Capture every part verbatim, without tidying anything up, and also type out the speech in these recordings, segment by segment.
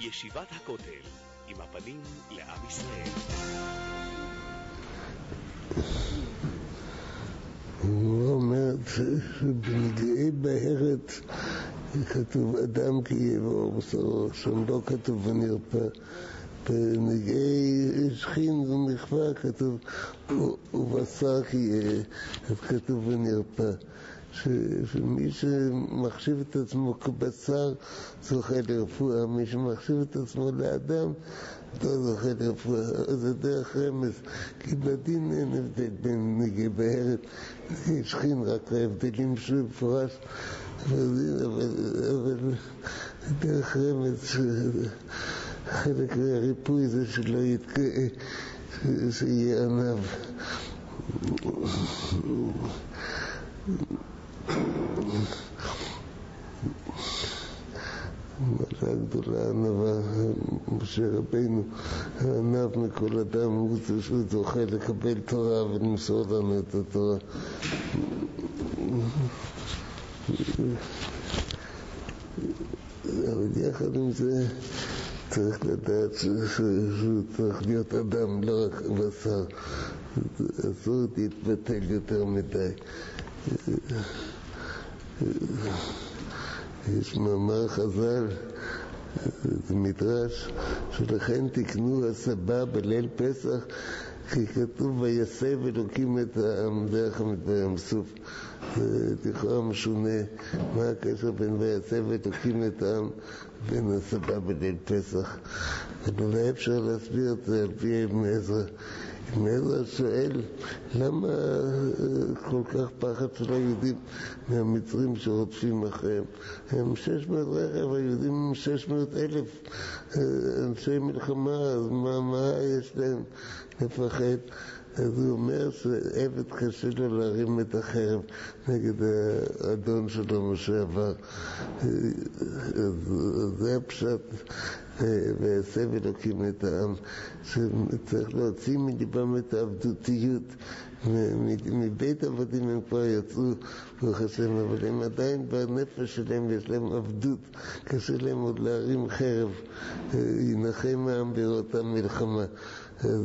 ישיבת הכותל, עם הפנים לעם ישראל. הוא אומר שבנגעי בארץ כתוב אדם כי יבוא בשרו, שם לא כתוב ונרפא. בנגעי שכין ומחווה כתוב ובשר כי יהיה, אז כתוב ונרפא. ש, שמי שמחשיב את עצמו כבשר זוכה לרפואה, מי שמחשיב את עצמו לאדם לא זוכה לרפואה. זה דרך רמז, כי בדין אין הבדל בין נגעי בארץ נגעי שכין, רק ההבדלים שמפורש, אבל, אבל, אבל דרך רמז חלק מהריפוי זה שלא יתקע, שיהיה ענב. מעלה גדולה ענבה, משה רבינו הענב מכל אדם, הוא זוכה לקבל תורה ולמסור לנו את התורה. אבל יחד עם זה צריך לדעת שהוא צריך להיות אדם, לא רק בשר. אסור להתבטל יותר מדי. יש מאמר חז"ל, זה מדרש, שלכן תקנו הסבא בליל פסח, כי כתוב ויסב אלוקים את העם, דרך ים סוף. זה לכאורה משונה, מה הקשר בין ויסב אלוקים את העם בין הסבא בליל פסח. אבל אולי אפשר להסביר את זה על פי אבן עזרא. אבן עזרא שואל למה כל כך פחד של היהודים מהמצרים שרודפים אחריהם. הם שש מאות רכב, היהודים הם שש מאות אלף אנשי מלחמה, אז מה, מה יש להם לפחד? אז הוא אומר שעבד קשה לו להרים את החרב נגד האדון שלו משה עבר. זה הפשט ויסב אלוקים את העם, שצריך להוציא מליבם את העבדותיות. מבית עבדים הם כבר יצאו ברוך השם, אבל הם עדיין בנפש שלהם יש להם עבדות, קשה להם עוד להרים חרב, ינחם העם בראותם מלחמה. אז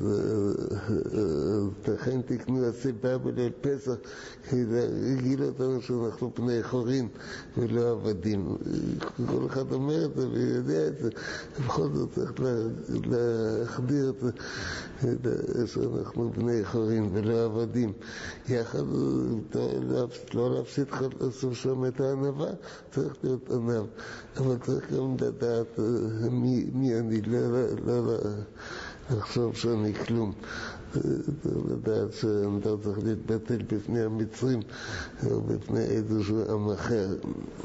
לכן תקנו הסבא בליל פסח כדי להרגיל אותנו שאנחנו בני חורין ולא עבדים. כל אחד אומר את זה ויודע את זה, בכל זאת צריך להחדיר את זה שאנחנו בני חורין ולא עבדים. יחד לא להפסיד לעשות שם את הענבה, צריך להיות ענב, אבל צריך גם לדעת מי, מי אני, לא, לא, לא לחשוב שאני כלום. צריך לדעת שאני לא צריך להתבטל בפני המצרים או בפני איזשהו עם אחר.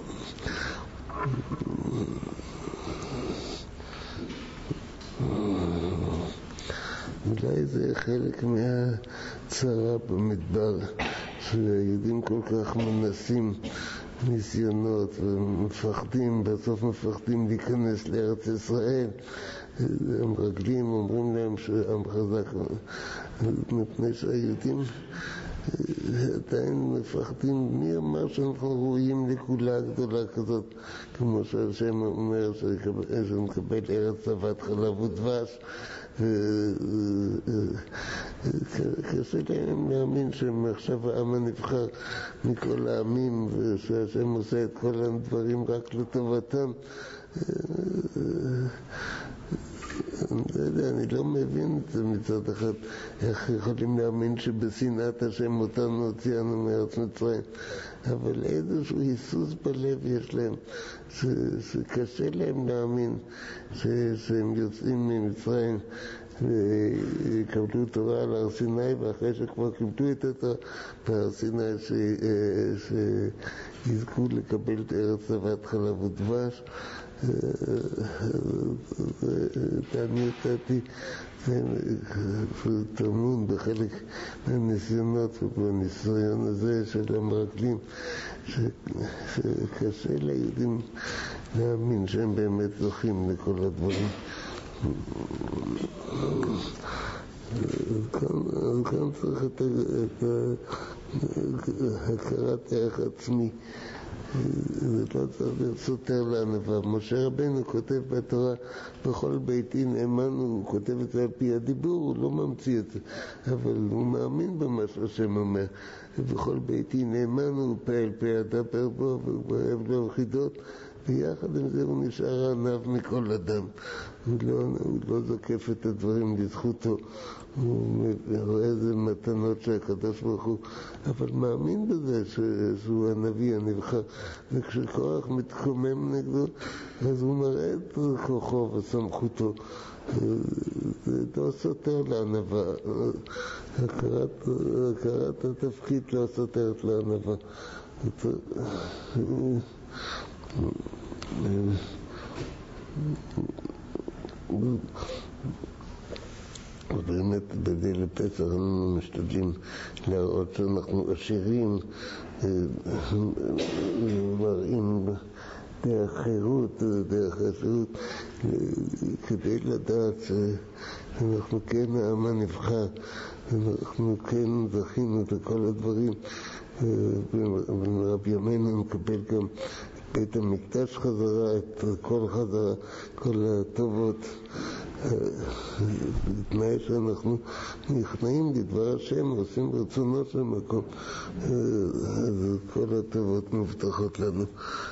אולי זה חלק מהצרה במדבר, שהיהודים כל כך מנסים ניסיונות ומפחדים, בסוף מפחדים להיכנס לארץ ישראל. הם רגלים, אומרים להם שעם חזק, מפני שהיהודים עדיין מפחדים. מי אמר שאנחנו ראויים לכולה גדולה כזאת, כמו שהשם אומר שנקבל ארץ זבת חלב ודבש. קשה להם להאמין שהם עכשיו העם הנבחר מכל העמים ושהשם עושה את כל הדברים רק לטובתם. אני לא יודע, אני לא מבין את זה מצד אחד, איך יכולים להאמין שבשנאת השם אותנו הוציאנו מארץ מצרים, אבל איזשהו היסוס בלב יש להם, ש, שקשה להם להאמין ש, שהם יוצאים ממצרים ויקבלו תורה על הר סיני, ואחרי שכבר קיבלו את התורה בהר סיני שיזכו לקבל את ארץ זבת חלב ודבש. תענית אותי, זה טמון בחלק מהניסיונות ובניסיון הזה של המרגלים, שקשה ליהודים להאמין שהם באמת זוכים לכל הדברים. כאן צריך את הכרת הערך עצמי, זה לא צריך להיות סותר לענווה. משה רבנו כותב בתורה, בכל ביתי נאמן, הוא כותב את זה על פי הדיבור, הוא לא ממציא את זה, אבל הוא מאמין במה שהשם אומר. בכל ביתי נאמן, הוא פעל פה אדבר בו, והוא אוהב לו חידות, ויחד עם זה הוא נשאר ענב מכל אדם. הוא לא, הוא לא זוקף את הדברים לזכותו, הוא רואה איזה מתנות שהקדוש ברוך הוא, אבל מאמין בזה שהוא הנביא הנבחר. וכשכוח מתקומם נגדו, אז הוא מראה את כוחו וסמכותו. זה לא סותר לענווה. הכרת, הכרת התפקיד לא סותרת לענווה. ובאמת בליל הפסח אנחנו משתדלים להראות שאנחנו עשירים, מראים דרך חירות, דרך עשירות, כדי לדעת שאנחנו כן העם הנבחר, אנחנו כן זכינו לכל הדברים. ורב ימינו מקבל גם בית המקדש חזרה, את כל חזרה, כל הטובות, בתנאי שאנחנו נכנעים לדבר השם ועושים רצונו של מקום, אז כל הטובות מובטחות לנו.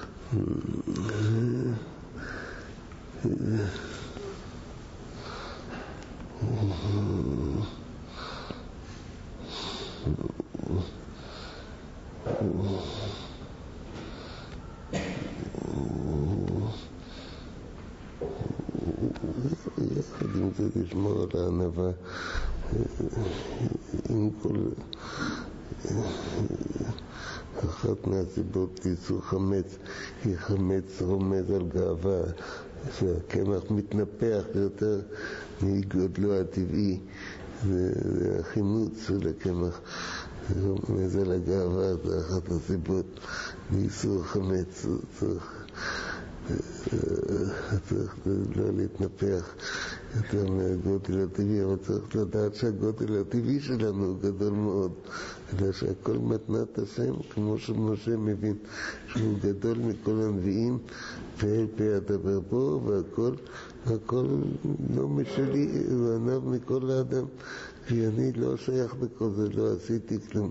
יחד עם זה לשמור על הענווה, עם כל אחת מהסיבות לאיסור חמץ, כי חמץ רומז על גאווה, שהקמח מתנפח יותר מגודלו הטבעי, זה החימוץ של הקמח, רומז על הגאווה, זה אחת הסיבות לאיסור חמץ. צריך צריך לא להתנפח יותר מהגודל הטבעי, אבל צריך לדעת שהגודל הטבעי שלנו הוא גדול מאוד, אלא שהכל מתנת השם, כמו שמשה מבין שהוא גדול מכל הנביאים, ואל פה אדבר בו, והכל הכל לא משלי, הוא ענב מכל האדם, כי אני לא שייך בכל זה, לא עשיתי כלום.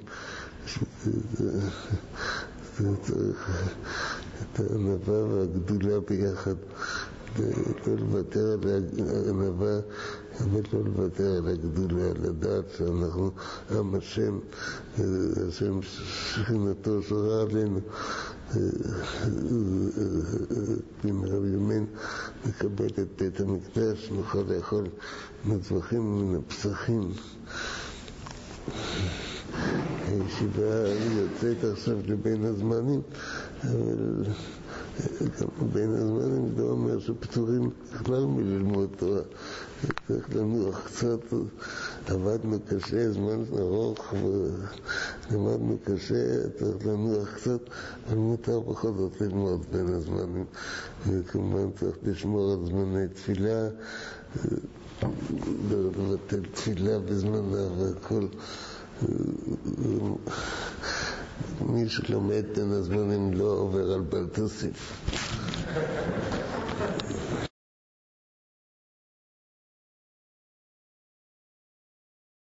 זה צריך את הענווה והגדולה ביחד, לא לוותר על הענווה, אבל לא לוותר על הגדולה, לדעת שאנחנו עם השם, השם שכינתו שורה עלינו. במהר ימינו נקבל את בית המקדש, נוכל לאכול מטבחים מן הפסחים. הישיבה יוצאת עכשיו לבין הזמנים, אבל גם בין הזמנים לא אומר שפטורים בכלל מללמוד תורה. צריך לנוח קצת, עבדנו קשה, זמן ארוך ולמדנו קשה, צריך לנוח קצת, אבל מותר בכל זאת ללמוד בין הזמנים. וכמובן צריך לשמור על זמני תפילה, לא לבטל תפילה בזמנה והכל. מי שלומד בין הזמנים לא עובר על בל תוסיף.